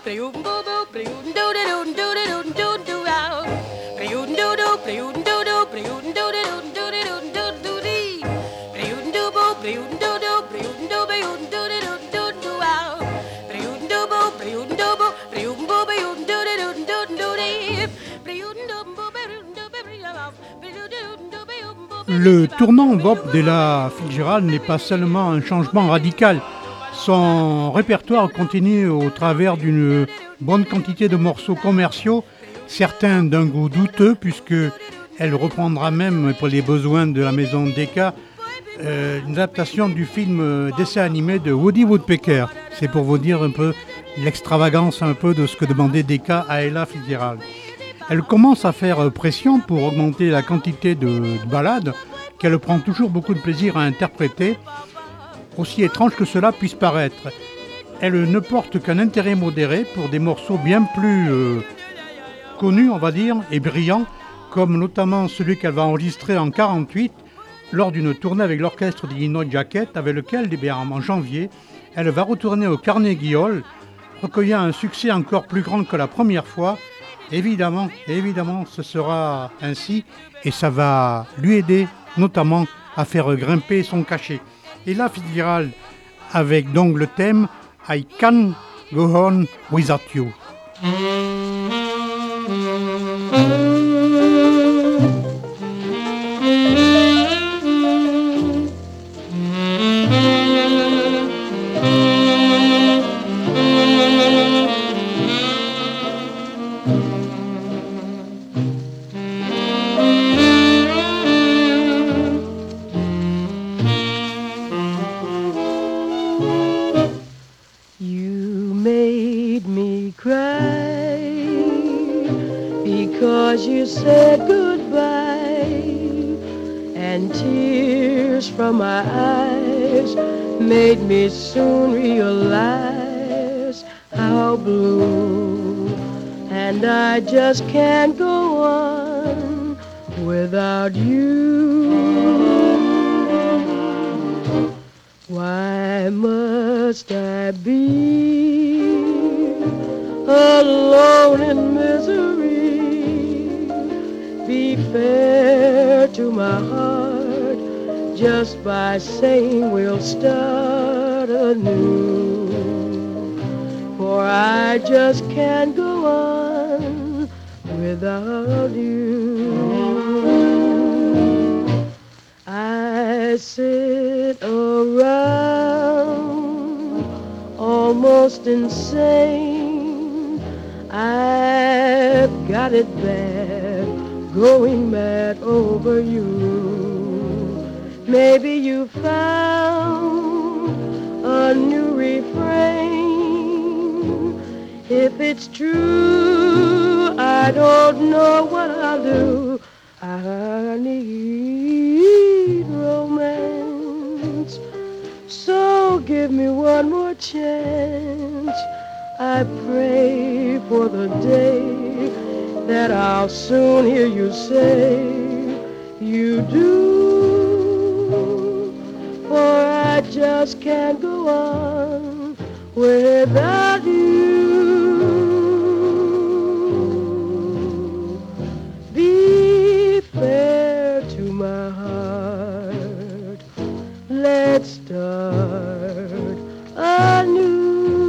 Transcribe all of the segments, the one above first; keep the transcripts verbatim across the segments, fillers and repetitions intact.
Le tournant Bob d'Ella Fitzgerald n'est pas seulement un changement radical. Son répertoire continue au travers d'une bonne quantité de morceaux commerciaux, certains d'un goût douteux, puisqu'elle reprendra même pour les besoins de la maison Decca euh, une adaptation du film dessin animé de Woody Woodpecker. C'est pour vous dire un peu l'extravagance un peu de ce que demandait Decca à Ella Fitzgerald. Elle commence à faire pression pour augmenter la quantité de, de ballades qu'elle prend toujours beaucoup de plaisir à interpréter, aussi étrange que cela puisse paraître. Elle ne porte qu'un intérêt modéré pour des morceaux bien plus euh, connus, on va dire, et brillants, comme notamment celui qu'elle va enregistrer en quarante-huit lors d'une tournée avec l'orchestre d'Illinois Jacket, avec lequel, eh bien, en janvier, elle va retourner au Carnegie Hall, recueillant un succès encore plus grand que la première fois. Évidemment, évidemment, ce sera ainsi et ça va lui aider notamment à faire grimper son cachet. Et là, Fitzgerald, avec donc le thème « I Can't Go On Without You ». You said goodbye, and tears from my eyes made me soon realize how blue, and I just can't go on without you. Why must I be alone in misery? Be fair to my heart just by saying we'll start anew. For I just can't go on without you. I sit around almost insane. I've got it bad, going mad over you. Maybe you found a new refrain. If it's true, I don't know what I'll do. I need romance, so give me one more chance. I pray for the day that I'll soon hear you say you do, for I just can't go on without you. Be fair to my heart, let's start anew.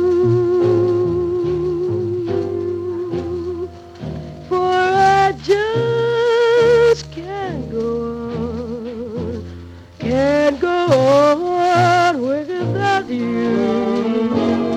Just can't go on, can't go on without you.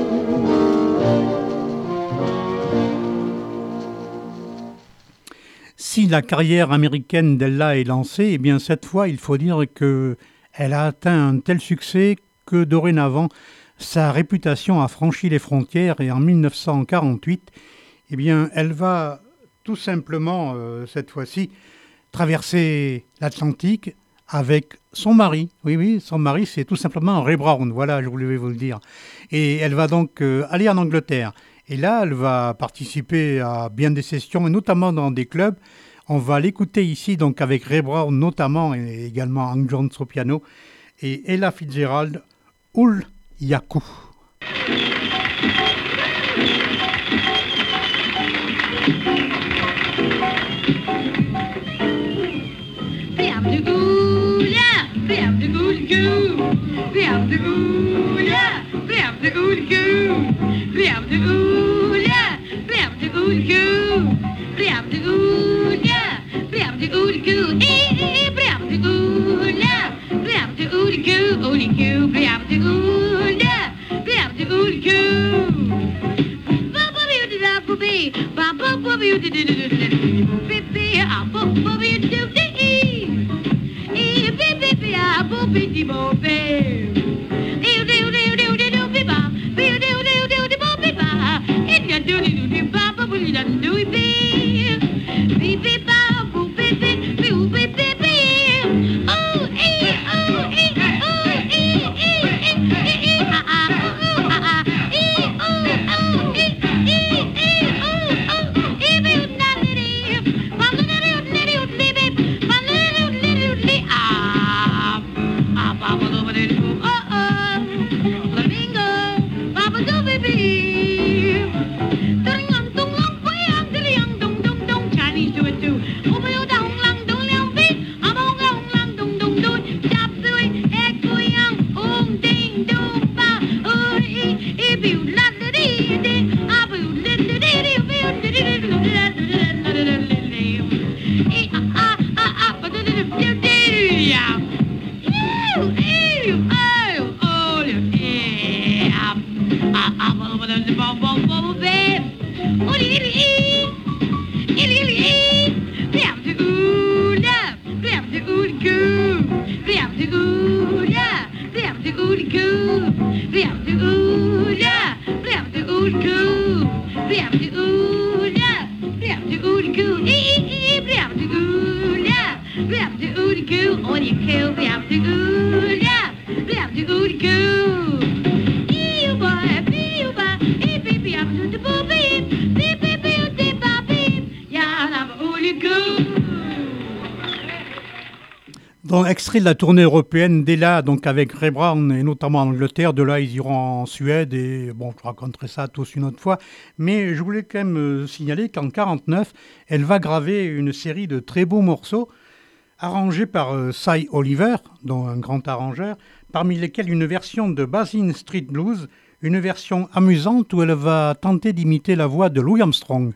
Si la carrière américaine d'Ella est lancée, eh bien cette fois, il faut dire qu'elle a atteint un tel succès que dorénavant, sa réputation a franchi les frontières et en mille neuf cent quarante-huit, eh bien, elle va tout simplement, euh, cette fois-ci, traverser l'Atlantique avec son mari. Oui, oui, son mari, c'est tout simplement Ray Brown. Voilà, je voulais vous le dire. Et elle va donc euh, aller en Angleterre. Et là, elle va participer à bien des sessions, et notamment dans des clubs. On va l'écouter ici, donc avec Ray Brown notamment, et également Hank Jones au piano, et Ella Fitzgerald, Ul Yaku. Donc, extrait de la tournée européenne d'Ella, donc avec Ray Brown et notamment en Angleterre. De là, ils iront en Suède et bon, je raconterai ça tous une autre fois. Mais je voulais quand même euh, signaler qu'en quarante-neuf, elle va graver une série de très beaux morceaux arrangés par euh, Cy Oliver, dont un grand arrangeur, parmi lesquels une version de Basin Street Blues, une version amusante où elle va tenter d'imiter la voix de Louis Armstrong.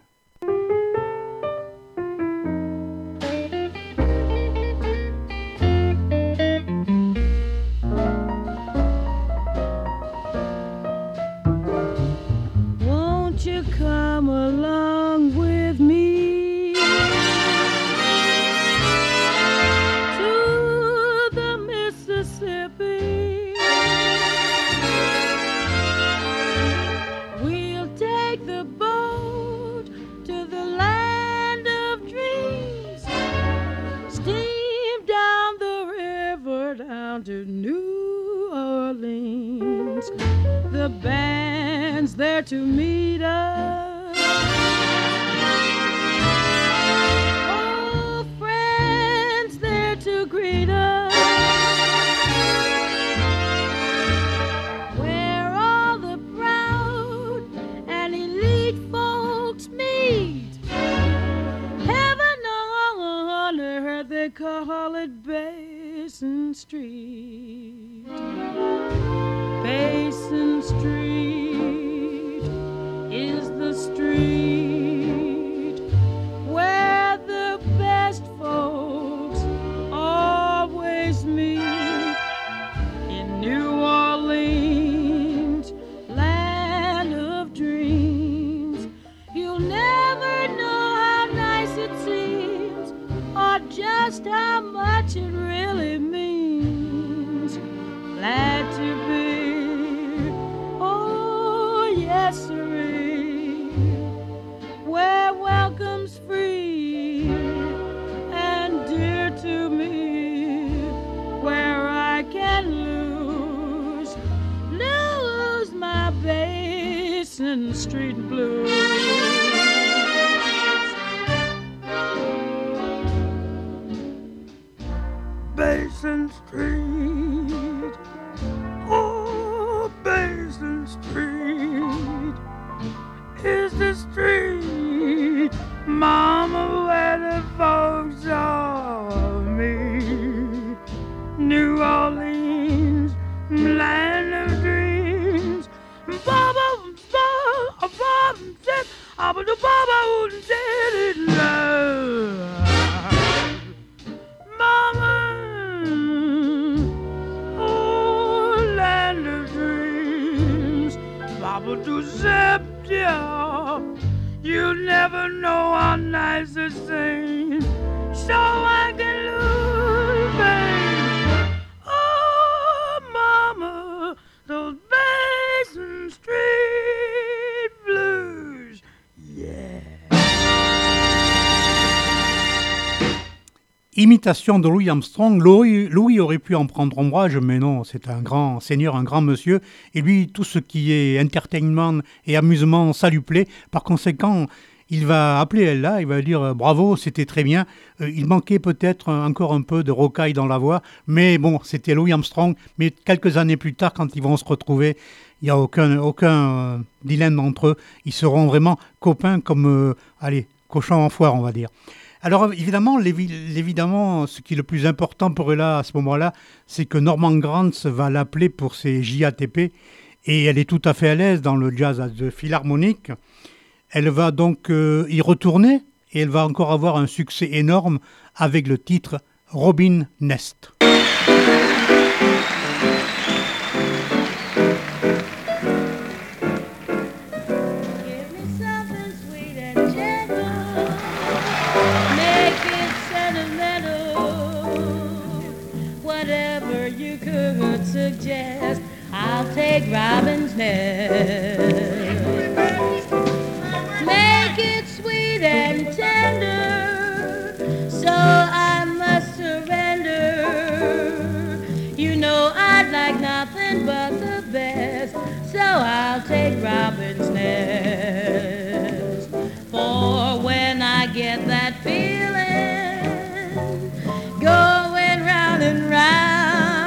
To New Orleans, the band's there to meet us. Oh, friends there to greet us. Where all the proud and elite folks meet. Heaven on earth, they call it Basin Street. Basin Street is the street where the best folks always meet. In New Orleans, land of dreams, you'll never know how nice it seems or just how much it really means. Glad to be, oh yes sirree, where welcome's free and dear to me, where I can lose, lose my Basin Street blues. Basin Street, oh, Basin Street is the street, Mama, where the folks saw me. New Orleans, land of dreams, but Abba the Baba wouldn't tell it love. Mama, oh land of dreams, Baba do Septia, you'll never know how nice it seems. So I can lose, babe. Oh, mama, those Basin Street blues. Yeah. Imitation de Louis Armstrong. Louis, Louis aurait pu en prendre ombrage, mais non, c'est un grand seigneur, un grand monsieur. Et lui, tout ce qui est entertainment et amusement, ça lui plaît. Par conséquent, il va appeler Ella, il va dire euh, bravo, c'était très bien. Euh, il manquait peut-être encore un peu de rocaille dans la voix, mais bon, c'était Louis Armstrong. Mais quelques années plus tard, quand ils vont se retrouver, il n'y a aucun, aucun euh, dilemme entre eux. Ils seront vraiment copains comme, euh, allez, cochons en foire, on va dire. Alors évidemment, évidemment, ce qui est le plus important pour Ella à ce moment-là, c'est que Norman Granz va l'appeler pour ses J A T P et elle est tout à fait à l'aise dans le jazz de philharmonique. Elle va donc euh, y retourner et elle va encore avoir un succès énorme avec le titre Robin Nest. Suggest I'll take Robin's Nest. Make it sweet and tender, so I must surrender. You know I'd like nothing but the best, so I'll take Robin's Nest. For when I get that feeling going round and round,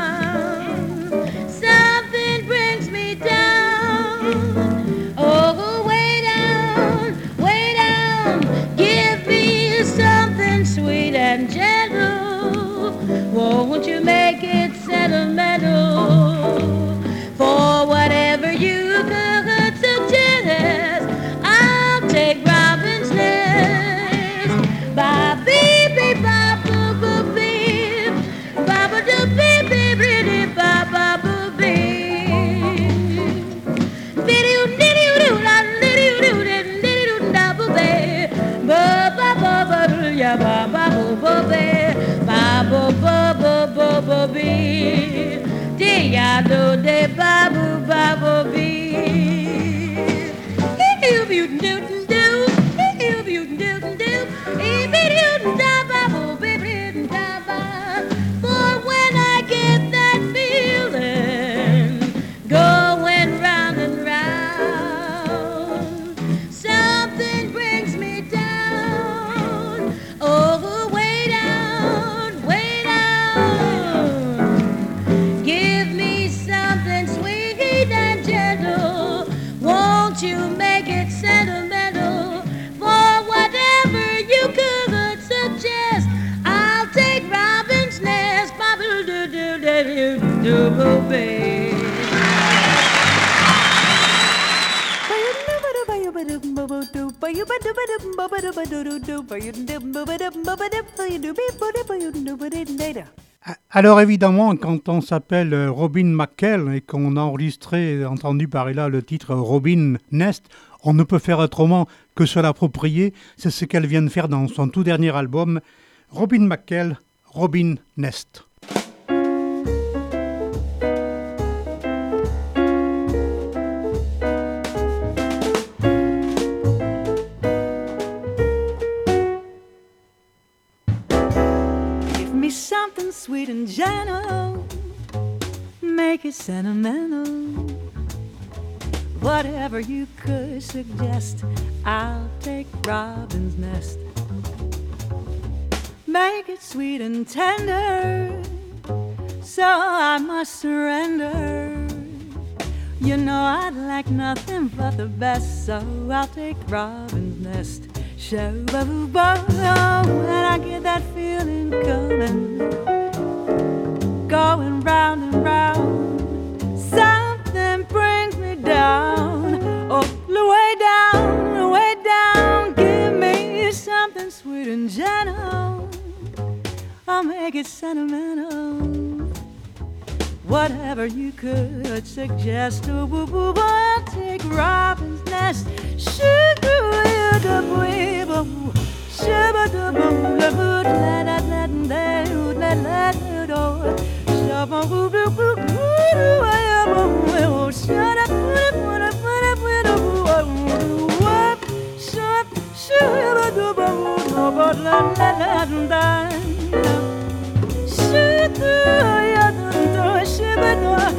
won't you make it sentimental? For whatever you could suggest, I'll take Robin's Nest. Ba bee bee ba boo boo bee, ba ba doo bee bee bee dee ba ba boo bee. Biddy doo diddy doo da diddy doo diddy doo da boo bee, ba ba ba ba doo ya ba ba boo boo bee, ba boo boo. Bo bee, dee ya do de ba boo ba boo bee. You you do do, you you do do, e be do da ba boo bee da ba. For when I get that feeling going round and round, something brings me down. Oh. You make it sentimental. For whatever you could suggest, I'll take Robin's Nest. Do do do do do do baby. Alors évidemment, quand on s'appelle Robin McKell et qu'on a enregistré, entendu par là le titre Robin Nest, on ne peut faire autrement que se l'approprier. C'est ce qu'elle vient de faire dans son tout dernier album, Robin McKell, Robin Nest. Something sweet and gentle, make it sentimental. Whatever you could suggest, I'll take Robin's Nest. Make it sweet and tender, so I must surrender. You know I'd like nothing but the best, so I'll take Robin's Nest. Shabba-boo-ba, when I get that feeling coming, going round and round, something brings me down, oh, way down, way down. make it sentimental. Whatever you could suggest, oh, boo boo, I'll take Robin's Nest. Sugar, the boo, sugar, the boo, the boo, let that, let that, let that, let that, shabba boo boo boo boo, I am a boo, shut up, put it, put it, put it, put it, boo, whoop, shut, sugar, the boo, no, but let that, let that, sugar, ya, the sugar,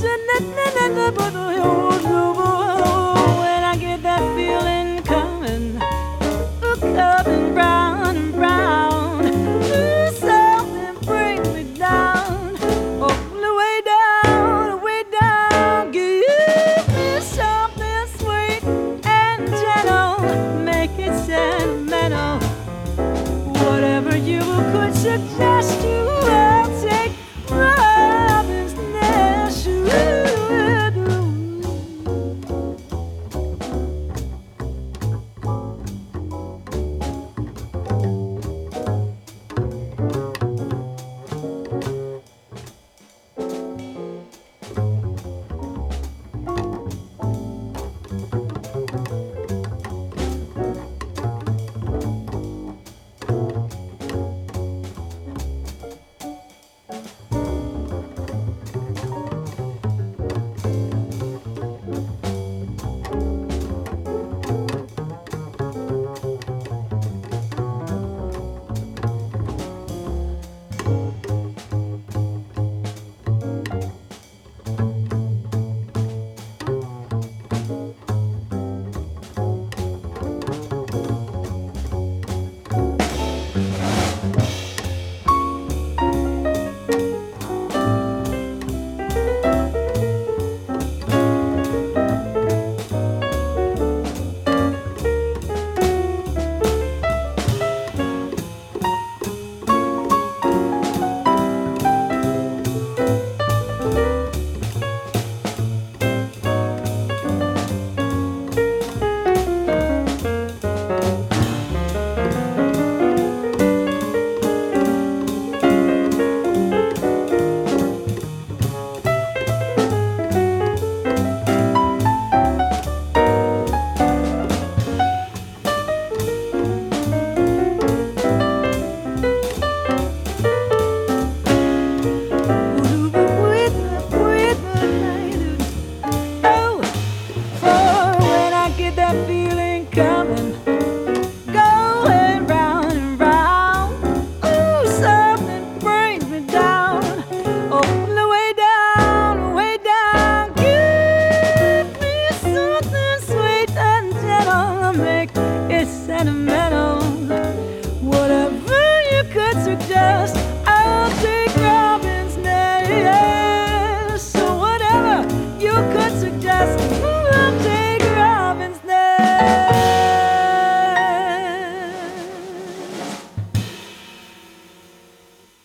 when I get that feeling coming, coming round and round, something brings me down, oh, the way down, the way down. Give me something sweet and gentle, make it sentimental. Whatever you could suggest.